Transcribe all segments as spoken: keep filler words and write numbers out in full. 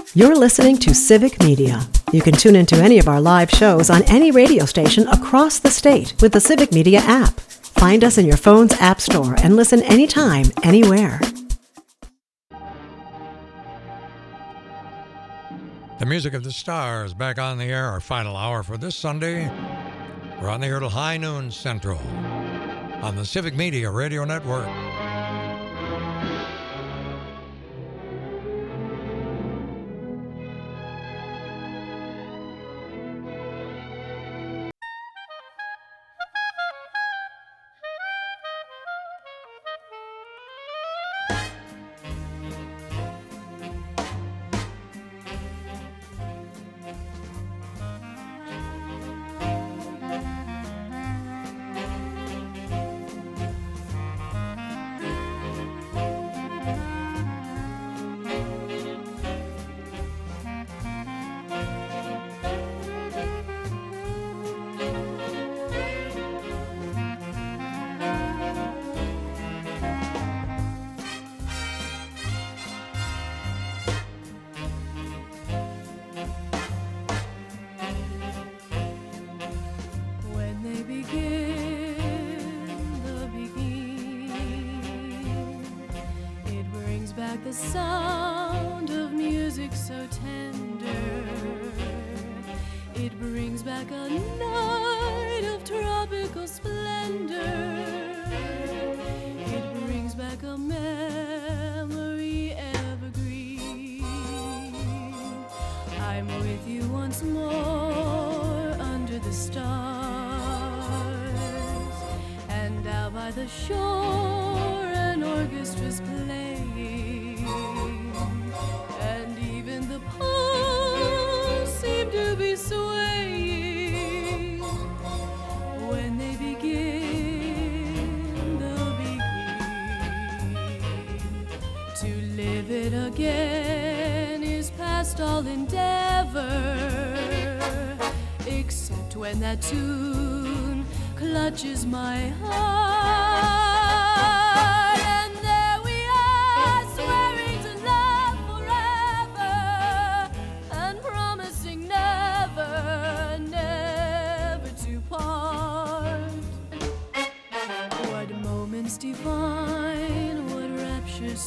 You're listening to Civic Media. You can tune into any of our live shows on any radio station across the state with the Civic Media app. Find us in your phone's app store and listen anytime, anywhere. The Music of the Stars back on the air, our final hour for this Sunday. We're on the air till high noon central on the Civic Media Radio Network. The sound of music so tender, it brings back a night of tropical splendor. It brings back a memory evergreen. I'm with you once more under the stars, and out by the shore an orchestra's playing. And even the palms seem to be swaying. When they begin, they'll begin. To live it again is past all endeavor, except when that tune clutches my heart. Divine, what rapture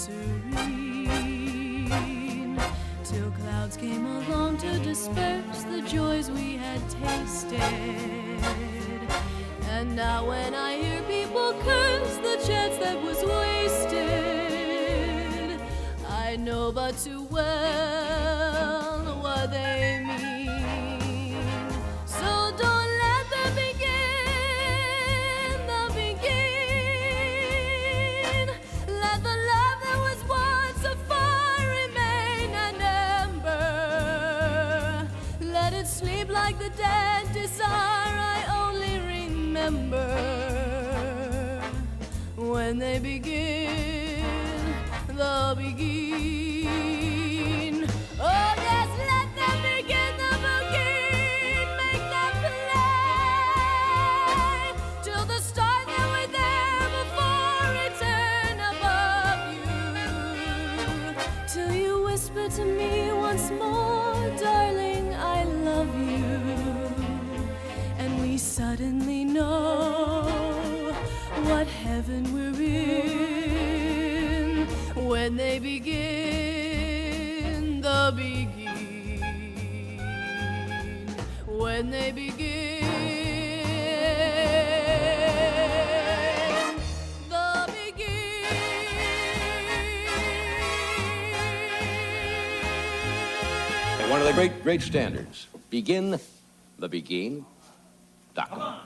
serene, till clouds came along to disperse the joys we had tasted. And now when I hear people curse the chance that was wasted, I know but too well what they mean. So don't let them begin. Sleep like the dead desire I only remember. When they begin, they'll begin. Oh yes, let them begin the begin. Make them play till the stars that were there before return above you. Till you whisper to me once more, darling, I love you, and we suddenly know what heaven we're in. When they begin, the begin. When they begin, the begin. One of the great, great standards. Begin the begin dot com.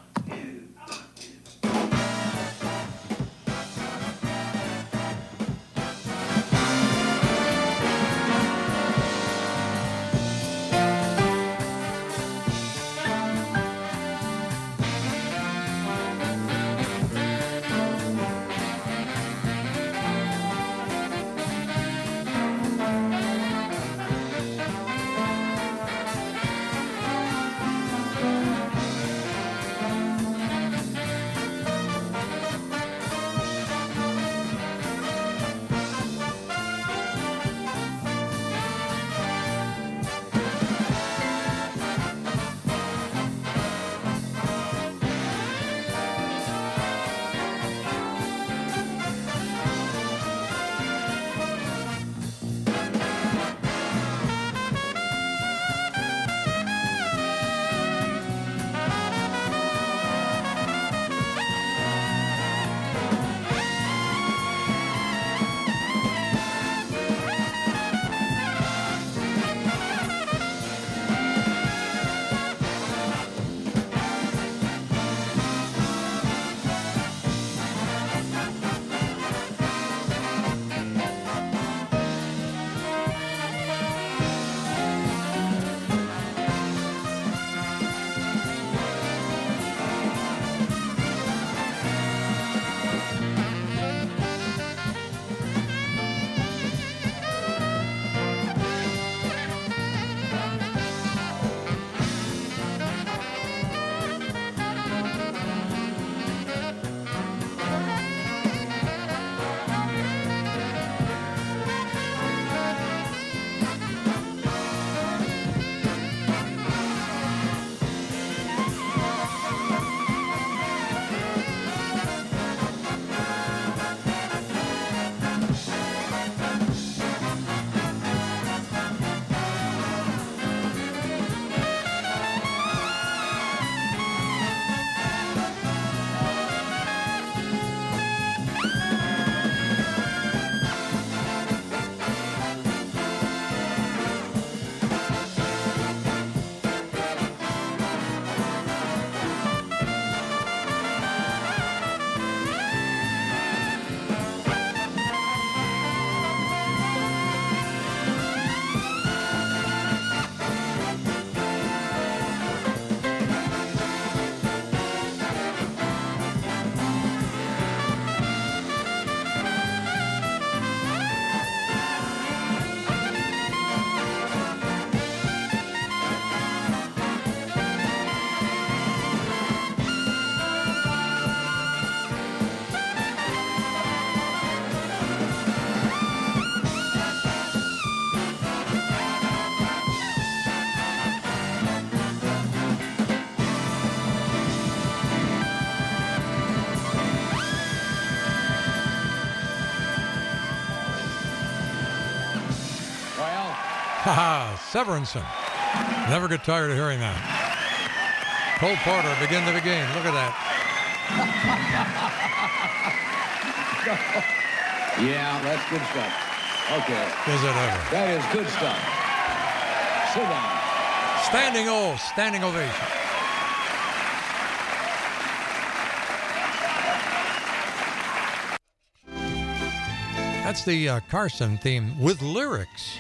Haha, Severinsen. Never get tired of hearing that. Cole Porter, Begin the Beguine. Look at that. Yeah, that's good stuff. Okay. Is it ever? That is good stuff. Sit down. Standing O, standing ovation. That's the uh, Carson theme with lyrics.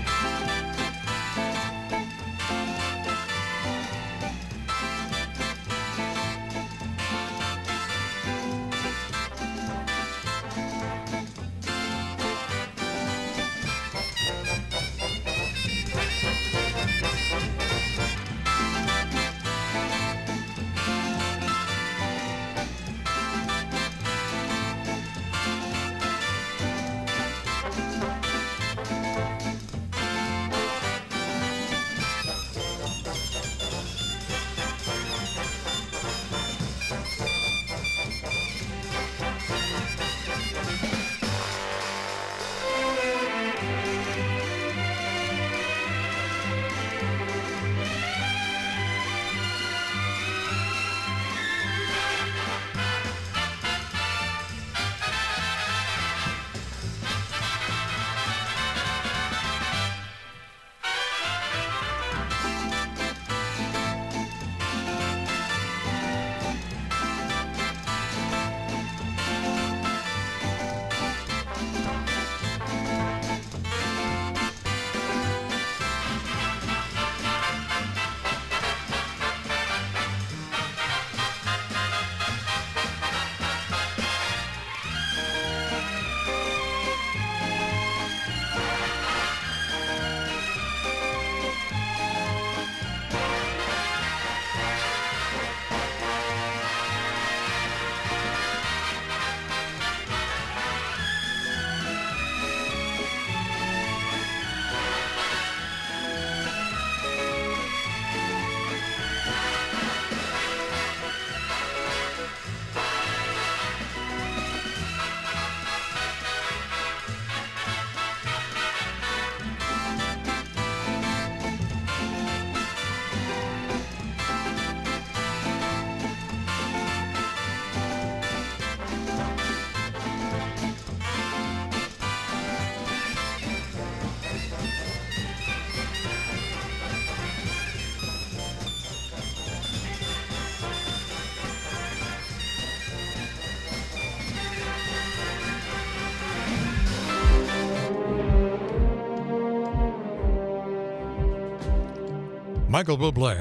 Michael Bublé.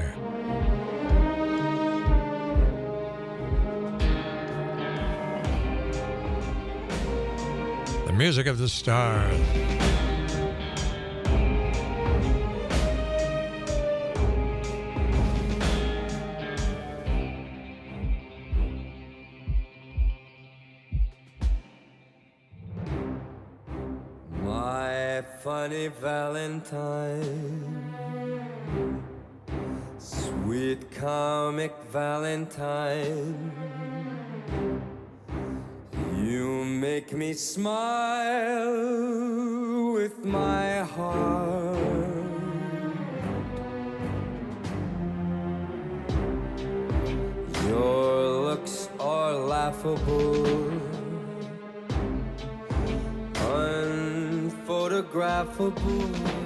The music of the stars. My funny Valentine, sweet comic Valentine, you make me smile with my heart. Your looks are laughable, unphotographable,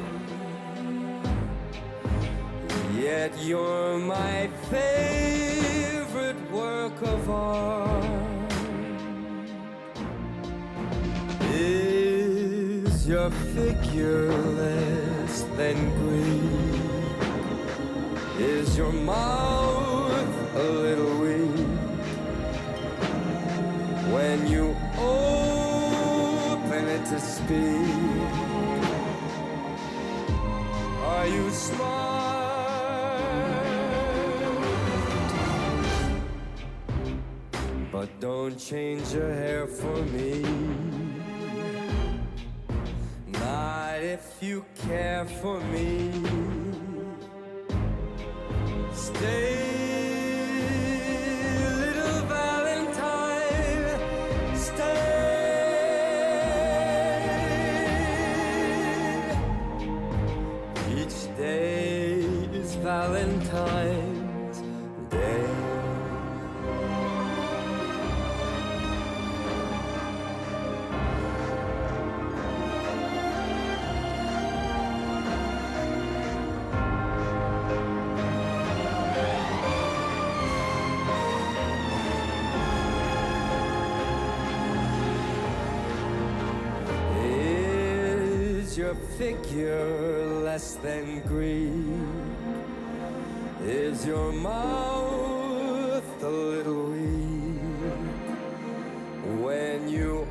yet you're my favorite work of art. Is your figure less than Greek? Is your mouth a little weak when you open it to speak? Are you smart? But don't change your hair for me, not if you care for me. Stay, little Valentine, stay. Each day is Valentine's Day. Your figure less than Greek? Is your mouth a little weak when you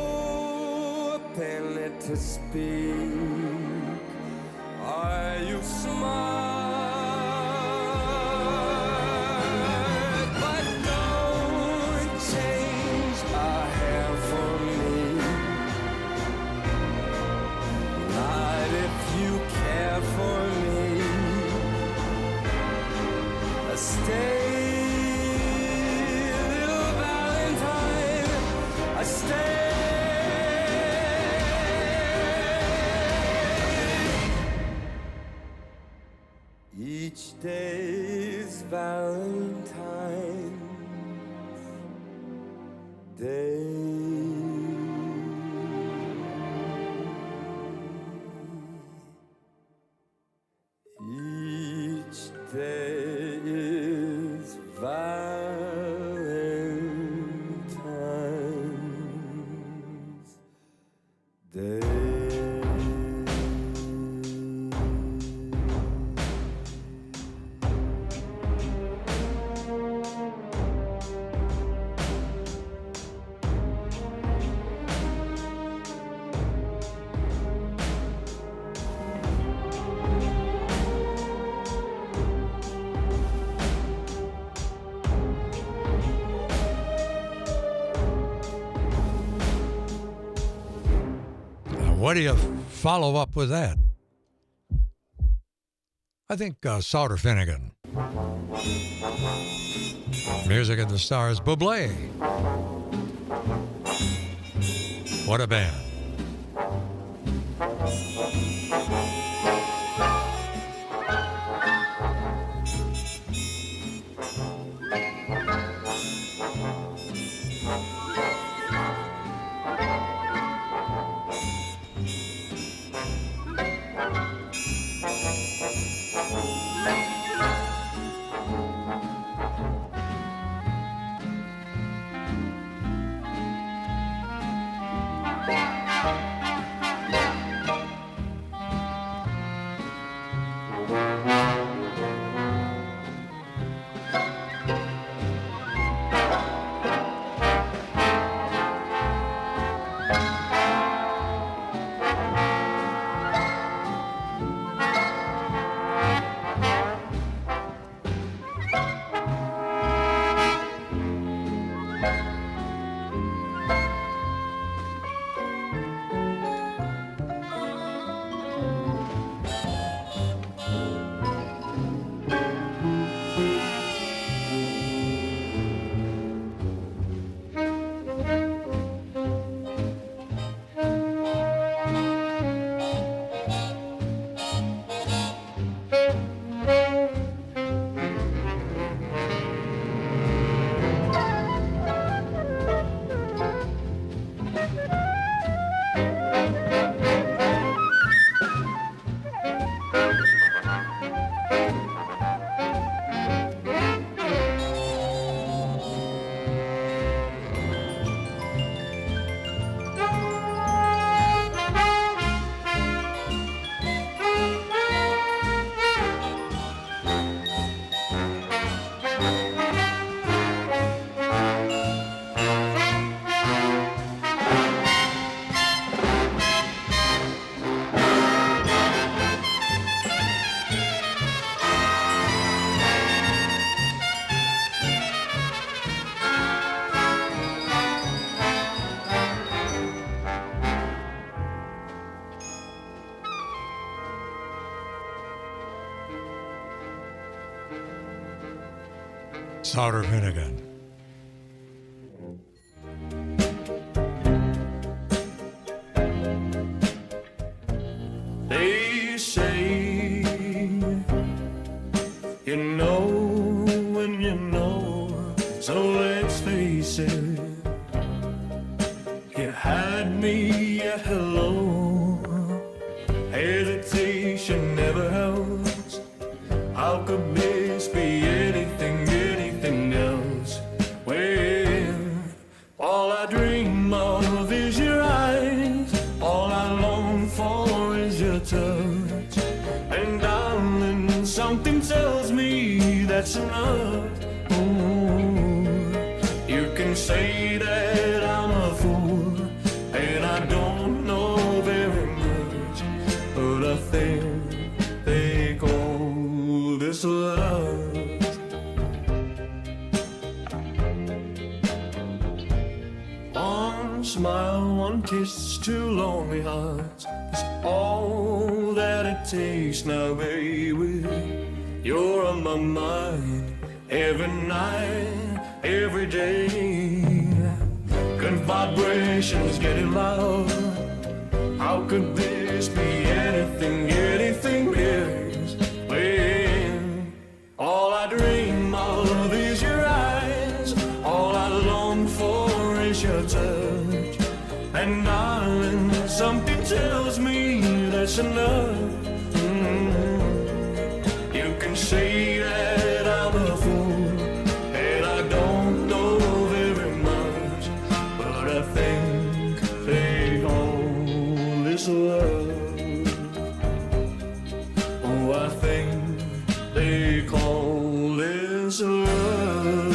open it to speak? Are you smart? But don't change a hair for me. You care for me. Stay, little Valentine. Stay. Each day's Valentine's Day. Day is Valentine's Day. What do you follow up with that? I think uh, Sauter Finnegan. Music of the Stars, Bublé. What a band. Sauter Finnegan. They say else? How could this be anything, anything else? Well, all I dream of is your eyes. All I long for is your touch. And darling, something tells me that's enough. Ooh, you can say that I'm a fool, and I don't know very much, but I think they call this love. One smile, one kiss, two lonely hearts is all that it takes now, baby. You're on my mind every night, every day. Good vibrations getting loud. How could this be anything, anything else? When all I dream of is your eyes, all I long for is your touch. And darling, something tells me that's enough. Mm-hmm. You can say that I'm a fool, and I don't know very much, but I think they call this love. Oh, I think they call this love.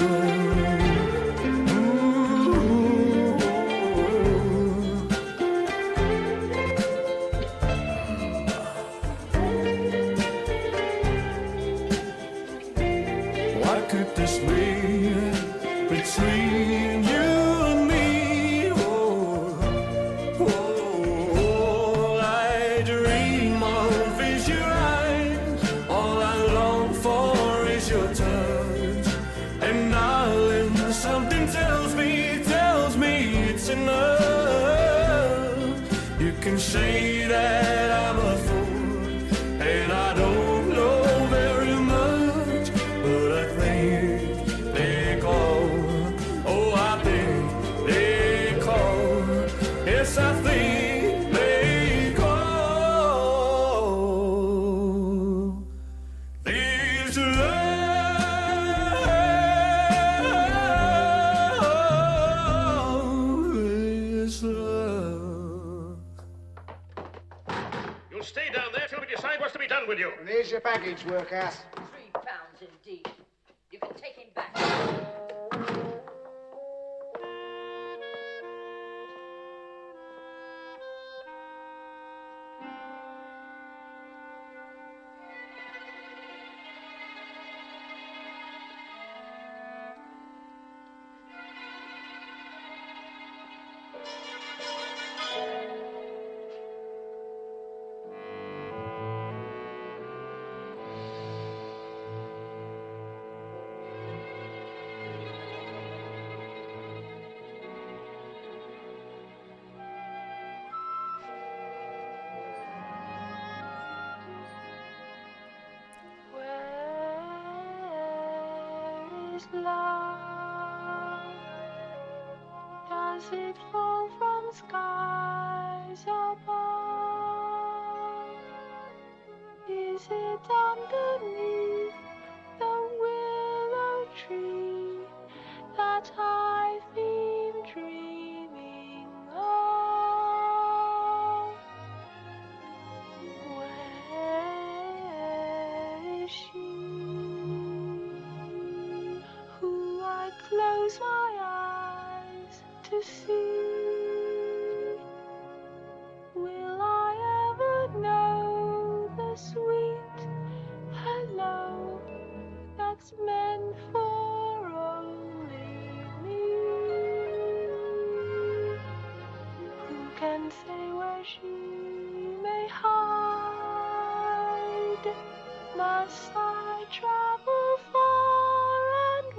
What could this be between you and me? Oh, oh, all I dream of is your eyes. All I long for is your touch. And darling, something tells me, tells me it's enough. You can say that I'm a fool, and I don't know very much, but I think they call, oh, I think they call, yes, I think they call this love, this love. You'll stay down there till we decide what's to be done with you. There's your baggage, workhouse. Three pounds indeed. You can take him back. Where is love? Does it fall from skies above? Is it underneath the willow tree that I've been dreaming of? Where is she who I close my eyes to see? Will I ever know the sweet hello that's meant for only me? Who can say where she may hide? Must I travel far and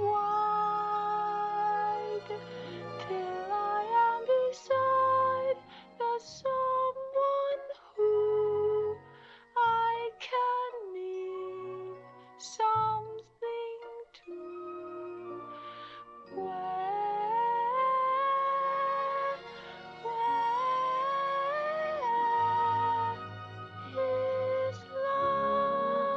wide till I am beside the someone who I can mean something to? Where, where is love?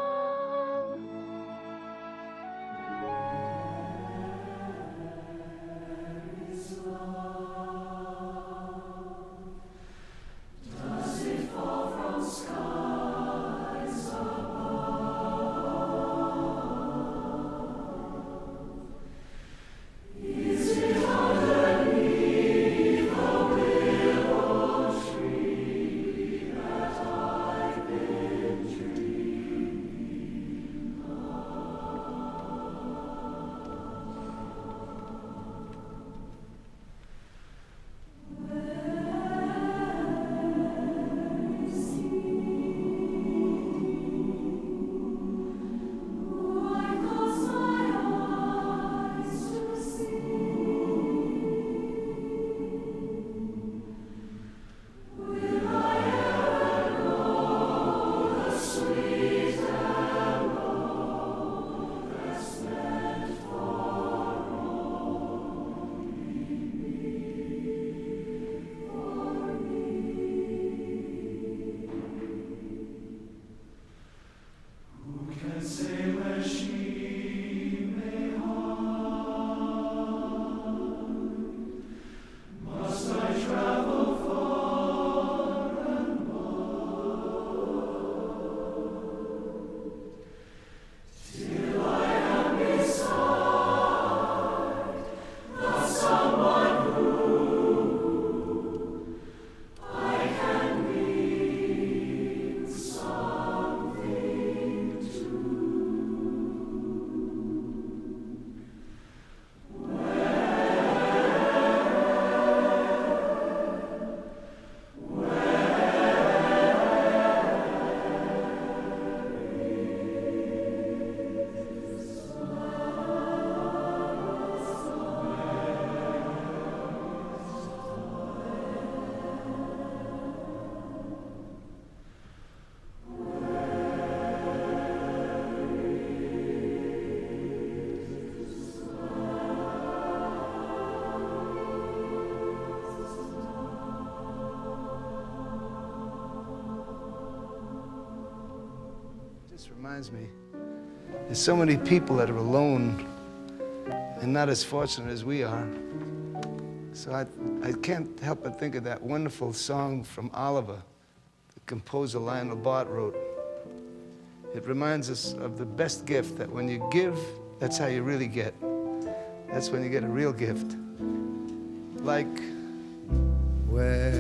just reminds me, there's so many people that are alone and not as fortunate as we are. So I, I can't help but think of that wonderful song from Oliver, the composer Lionel Bart wrote. It reminds us of the best gift, that when you give, that's how you really get. That's when you get a real gift. Like, where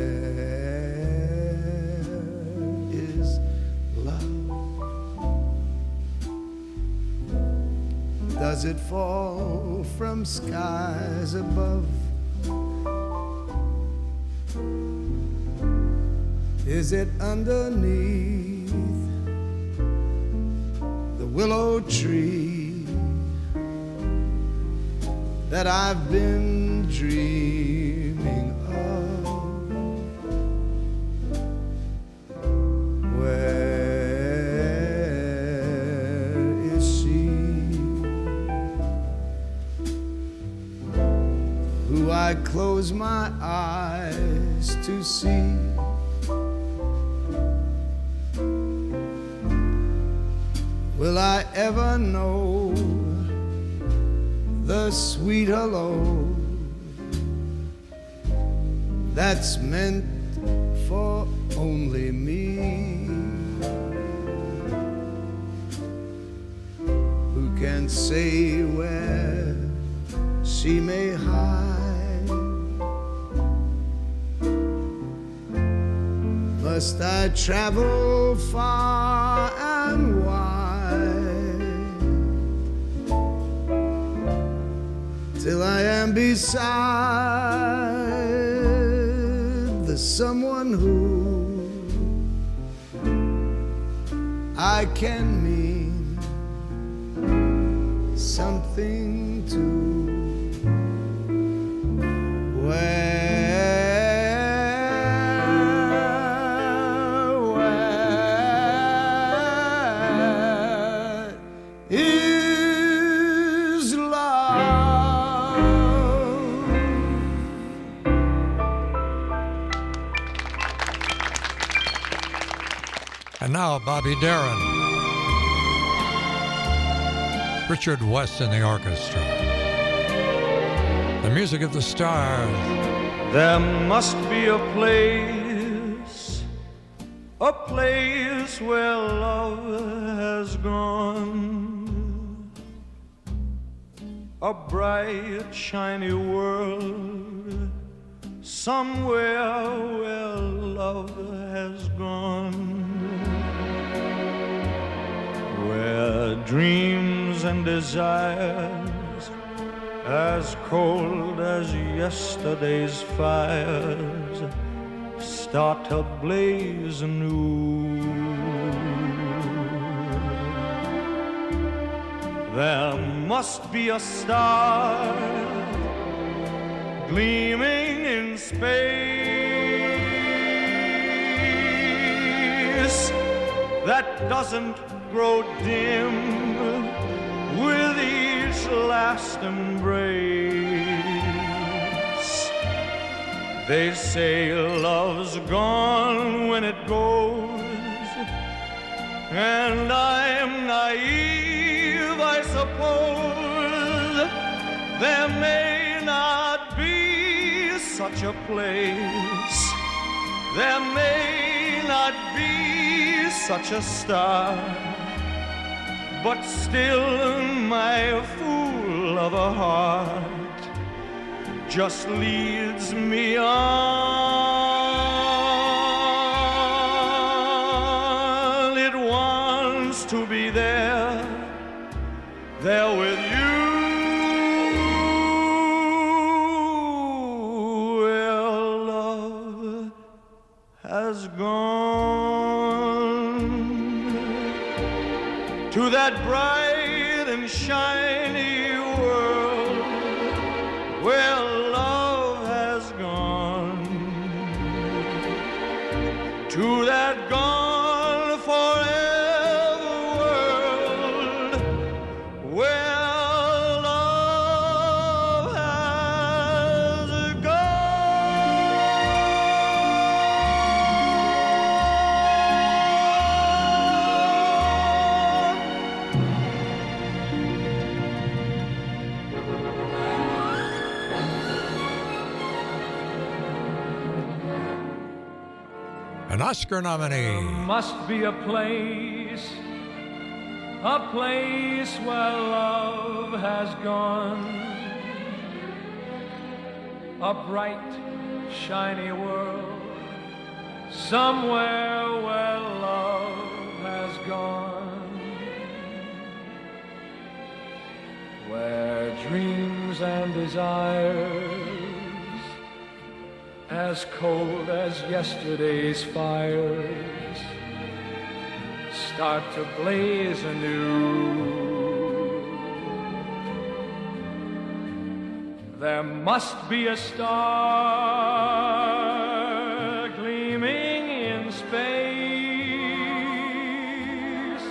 is love? Does it fall from skies above? Is it underneath the willow tree that I've been dreaming of? Where is she who I close my eyes to see? Will I ever know the sweet hello that's meant for only me? Who can say where she may hide? Must I travel far and wide till I am beside the someone who I can mean something to? Where, where is love? And now Bobby Darin. Richard West in the orchestra. The music of the stars. There must be a place, a place where love has gone, a bright, shiny world, somewhere where love has gone, where dreams and desires as cold as yesterday's fires start to blaze anew. There must be a star gleaming in space that doesn't grow dim with each last embrace. They say love's gone when it goes, and I'm naive, I suppose. There may not be such a place, there may not be such a star, but still my fool of a heart just leads me on. It wants to be there, there with you, where love has gone, to that bright and shiny world where love has gone, to that gone forever world where love has gone. an Oscar nominee. Must be a place, a place where love has gone. A bright, shiny world, somewhere where love has gone. Where dreams and desires, as cold as yesterday's fires, start to blaze anew. There must be a star gleaming in space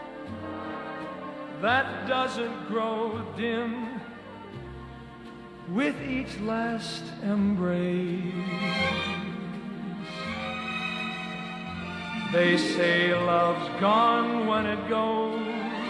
that doesn't grow dim with each last embrace. They say love's gone when it goes,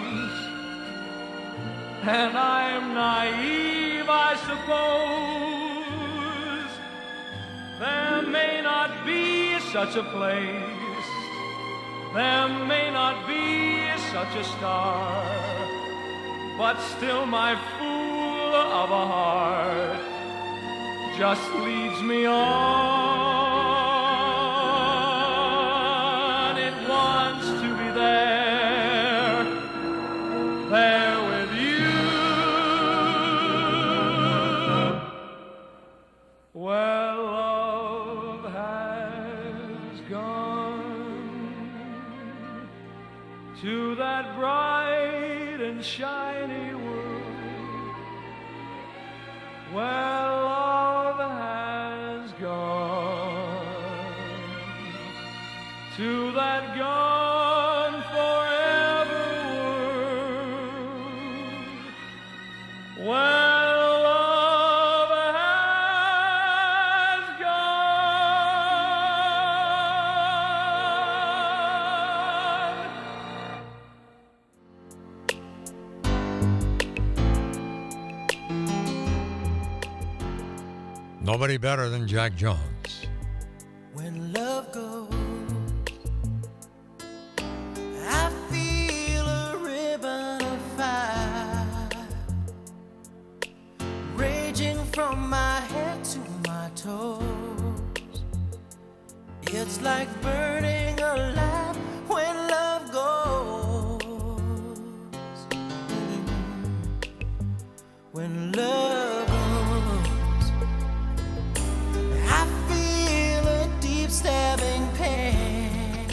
and I'm naive, I suppose. There may not be such a place, there may not be such a star, but still my fool of a heart just leads me on. It wants to be there, there with you, where love has gone to that bright and shiny world, where love has gone to that gone forever world, where love has gone. Nobody better than Jack Jones. When love goes, I feel a ribbon of fire raging from my head to my toes. It's like burning alive when love goes. When love goes, I feel a deep stabbing pain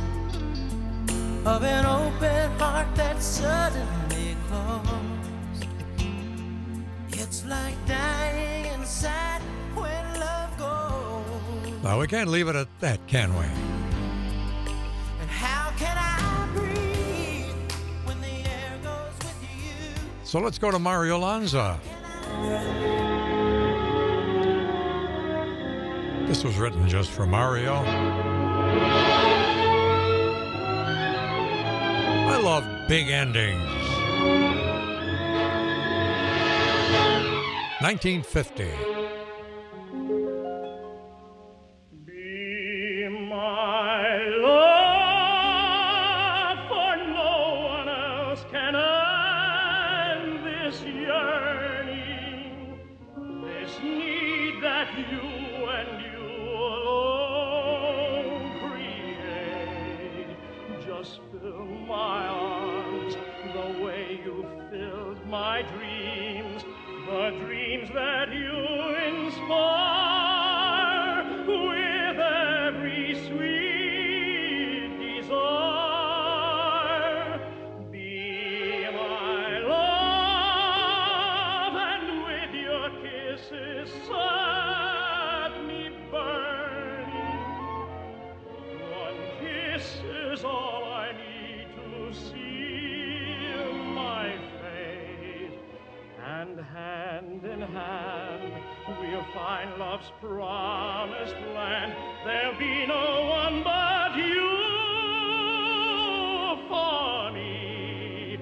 of an open heart that suddenly closed. It's like dying inside when love goes. Now, we can't leave it at that, can we? And how can I breathe when the air goes with you? So let's go to Mario Lanza. This was written just for Mario. I love big endings. nineteen fifty. Be my love, for no one else can end this yearning, this need that you and you alone create. Just fill my arms the way you filled my dreams, the dreams that you inspire with every sweet desire. Be my love, and with your kisses set me burning. One kiss is all I need to seal my fate, and hand in hand we'll find love's promised land. There'll be no one but you for me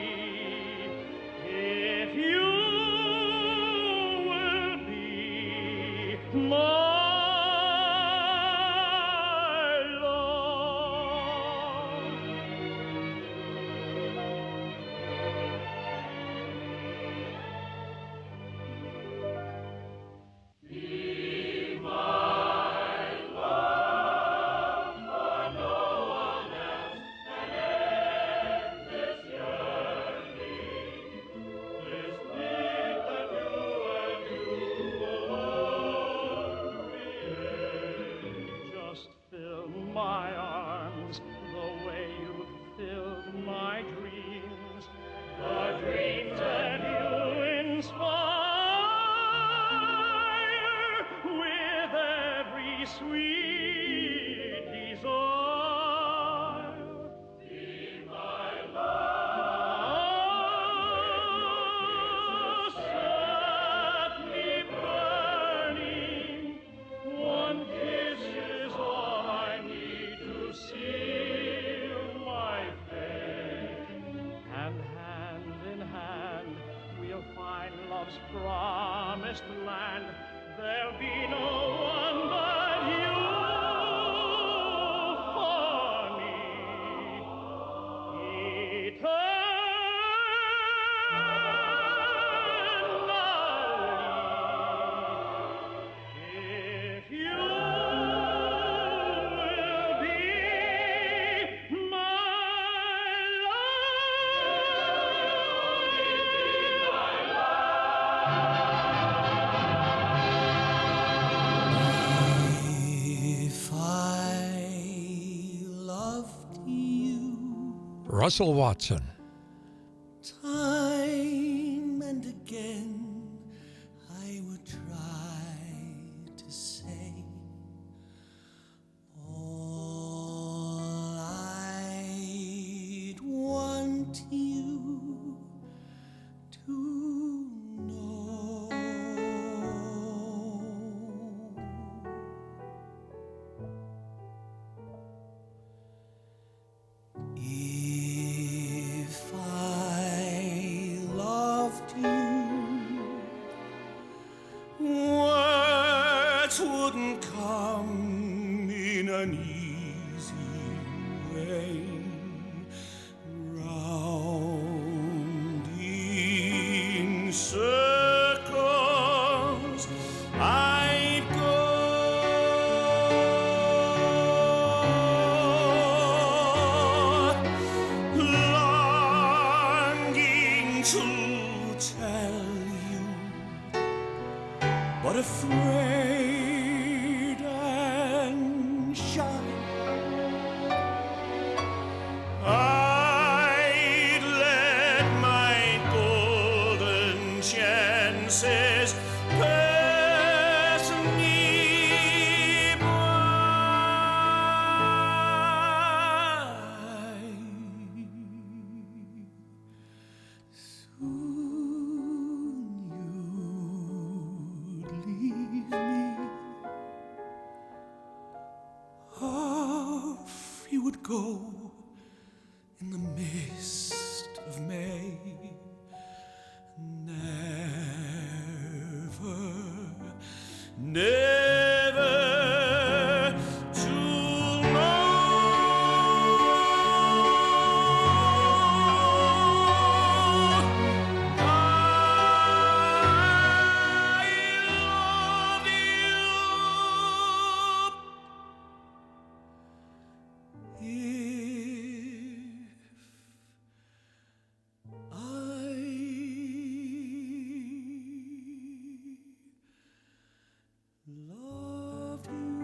eternally. If you will be my arms the way you filled my dreams, the dreams that you inspire with every sweet desire. Be my love, set me burning. One kiss is all I need to seal my fate. And hand in hand we'll find love's promised land. There'll be no one but you for me. Eternally. If you will be my If I loved you Russell Watson. time and again, I would try to say all I'd want you to know. If I loved you, words wouldn't come in an easy way. Round in circles I'd go, longing to tell you, but afraid and shy. I'd let my golden chances pass me by. Soon you'd leave me. Off you would go in the mist of May. Never, never to know. I love you. If I loved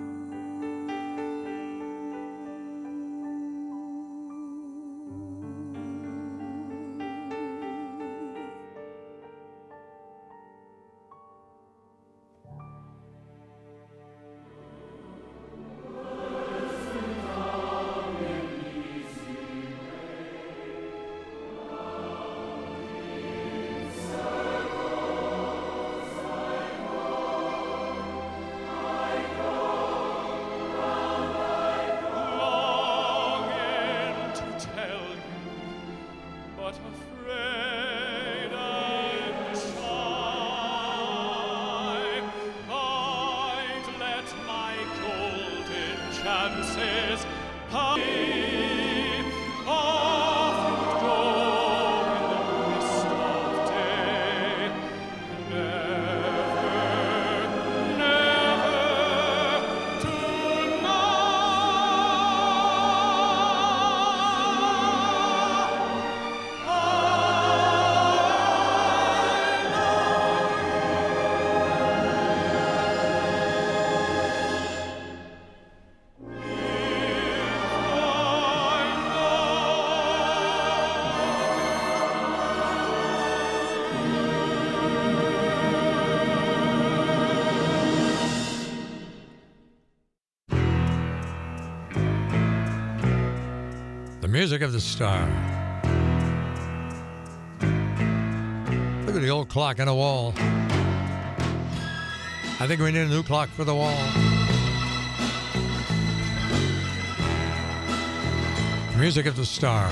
longing to tell you, but afraid and shy. I'd let my golden chances pass me. Off you'd go in the mist of day. Never, never to know. Music of the Star. Look at the old clock on the wall. I think we need a new clock for the wall. Music of the Star.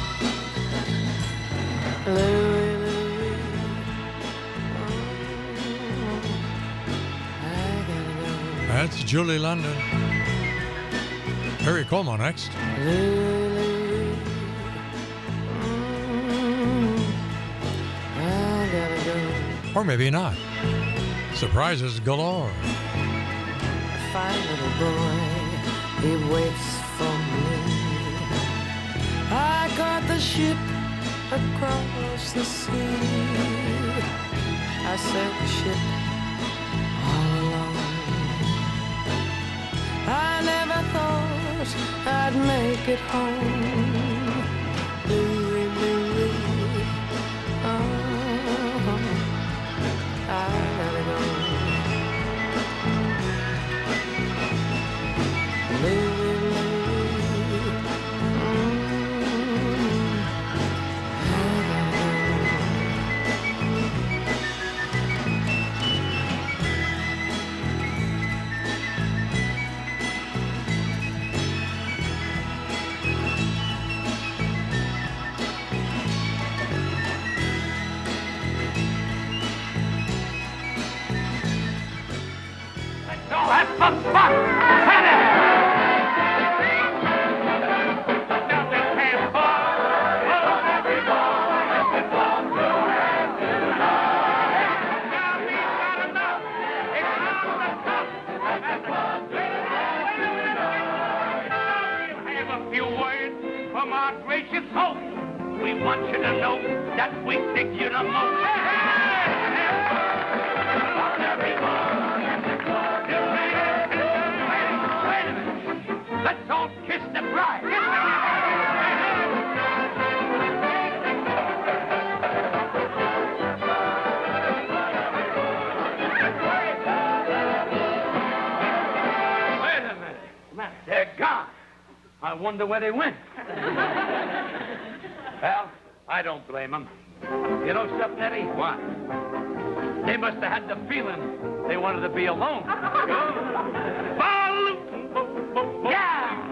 Louie, Louie, oh, I gotta go. That's Julie London. Harry Como next. Louie, Louie, mm, I gotta go. Or maybe not. Surprises galore. A fine little boy, he waits for me. I caught the ship across the sea. I sailed the ship all alone. I never thought I'd make it home. Louie, Louie, oh, I gotta go. Louie, Louie, mm, I gotta Go have some fun! We want you to know that we dig you the most. Wait a minute. Let's all kiss the bride. Wait a minute. They're gone. I wonder where they went. Well, I don't blame them. You know something, Eddie? What? They must have had the feeling they wanted to be alone. Yeah!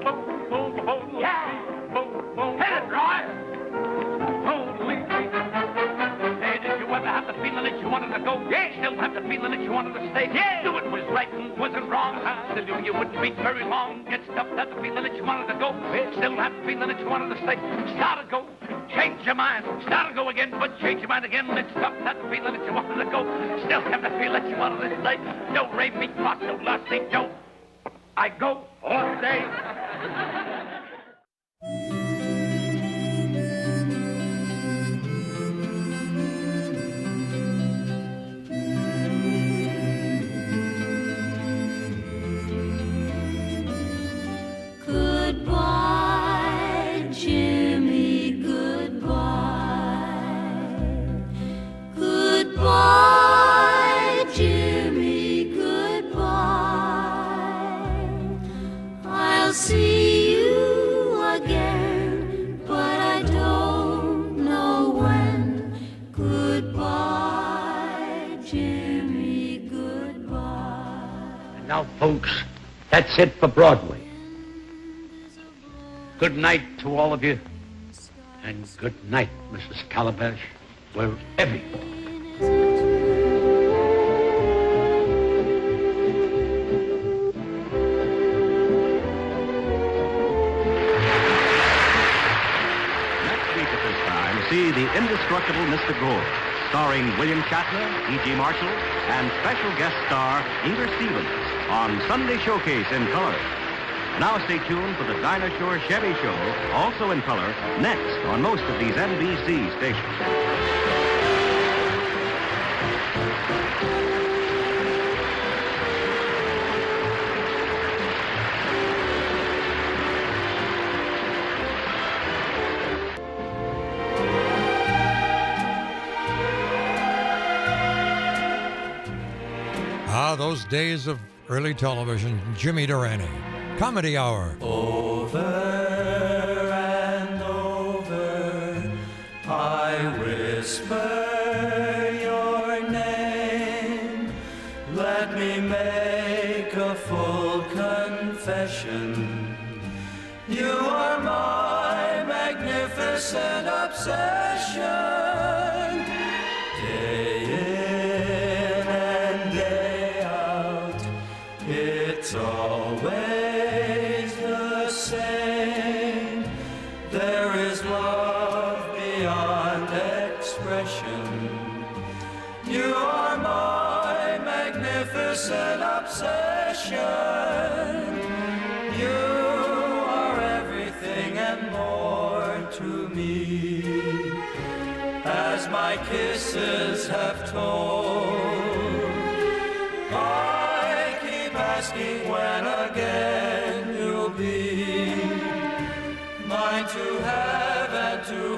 Yeah! Hit it, Roy! Holy. Hey, did you ever have the feeling that you wanted to go? Yeah. Still have the feeling that you wanted to stay? Yeah. Knew it was right and wasn't wrong. Huh? Knew you wouldn't be very long. Get stuffed, had the feeling that you wanted to go. Still have the feeling that you wanted to stay. Start to go. Change your mind. Start to go again, but change your mind again. Get stuffed, had the feeling that you wanted to go. Still have the feeling that you wanted to stay. No re mi fa sol la si do. I go all day. Goodbye, Jimmy, goodbye. Goodbye, Jimmy, goodbye. I'll see you again, but I don't know when. Goodbye, Jimmy, goodbye. And now, folks, that's it for Broadway. Good night to all of you, and good night, Missus Calabash, wherever you are. Next week at this time, see The Indestructible Mister Gore, starring William Shatner, E G. Marshall, and special guest star Inger Stevens on Sunday Showcase in color. Now stay tuned for the Dinah Shore Chevy Show, also in color, next on most of these N B C stations. Ah, those days of early television. Jimmy Durante. Comedy Hour. Over You are my magnificent obsession. Day in and day out, it's always the same. There is love beyond expression. You are my magnificent obsession. You are everything and more to me, as my kisses have told. I keep asking when again you'll be mine to have and to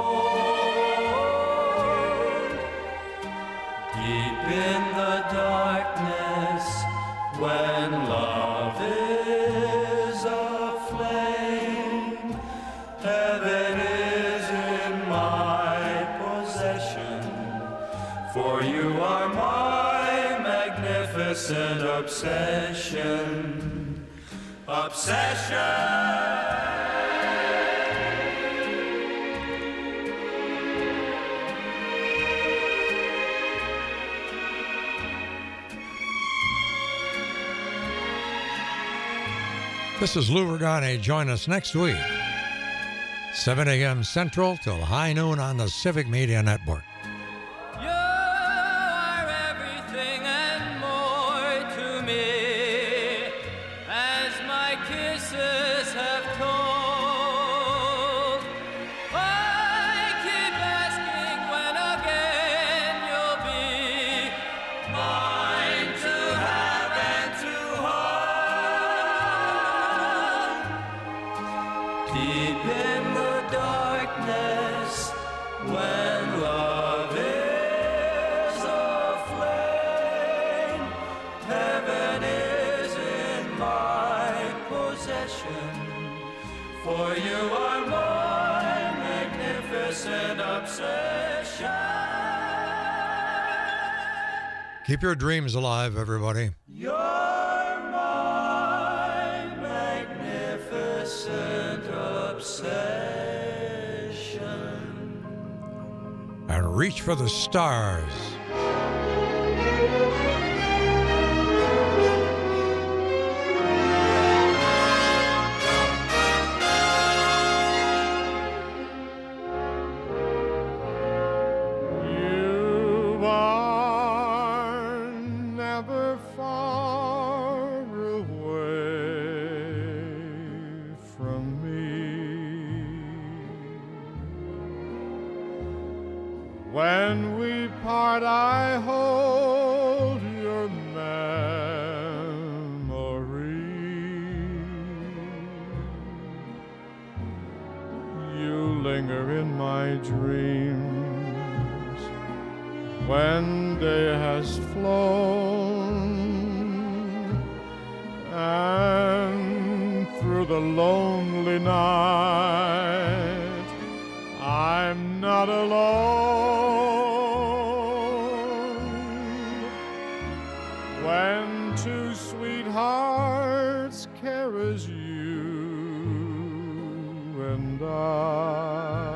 hold. Deep in the darkness, when love is aflame, heaven is in my possession, for you are my magnificent obsession. Obsession. This is Lou Regani. Join us next week, seven a.m. Central till high noon on the Civic Media Network. You are everything and more to me, as my kisses have told. I keep asking when again you'll be mine to have and to hold. Deep in the darkness, when love is aflame, heaven is in my possession, for you are my magnificent obsession. Keep your dreams alive, everybody. You're my magnificent obsession. And reach for the stars. You are never far away from me. When we part, I hold your memory. You linger in my dreams when day has flown, and through the lonely night I'm not alone. When two sweethearts care as you and I,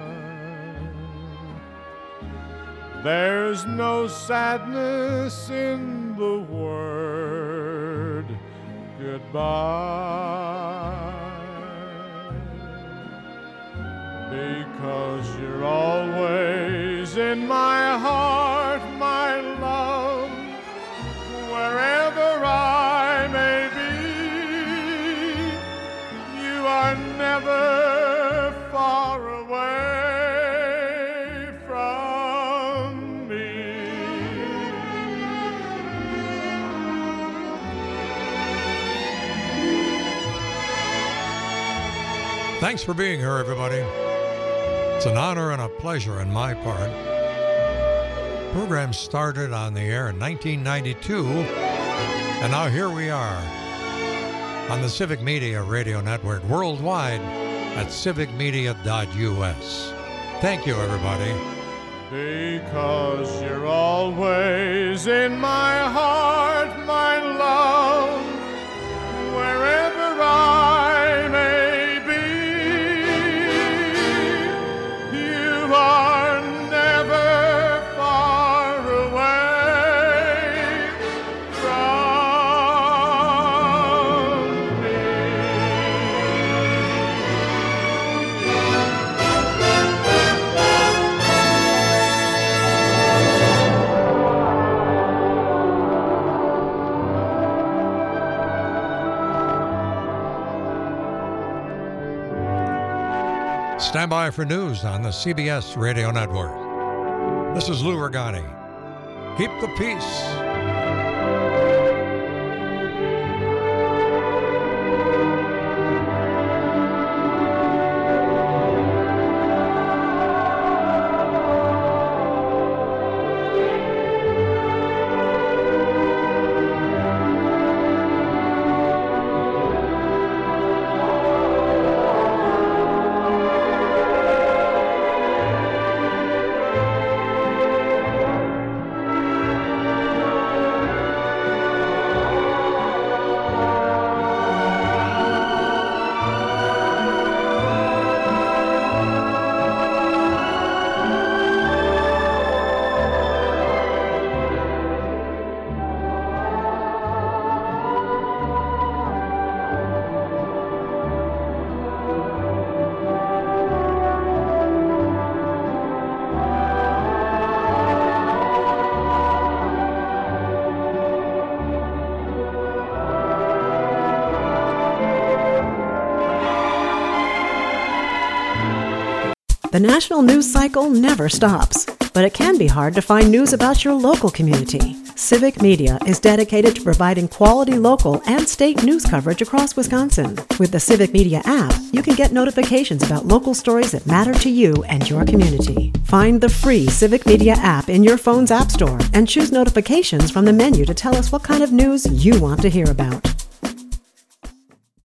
there's no sadness in the word goodbye, because you're always in my heart, my love, wherever I may be. You are never far away from me. Thanks for being here, everybody. It's an honor and a pleasure on my part. Program started on the air in nineteen ninety-two, and now here we are on the Civic Media Radio Network worldwide at civic media dot U S. Thank you, everybody. Because you're always in my heart, my love, wherever I may Stand by for news on the C B S Radio Network. This is Lou Regani. Keep the peace. The national news cycle never stops, but it can be hard to find news about your local community. Civic Media is dedicated to providing quality local and state news coverage across Wisconsin. With the Civic Media app, you can get notifications about local stories that matter to you and your community. Find the free Civic Media app in your phone's app store and choose notifications from the menu to tell us what kind of news you want to hear about.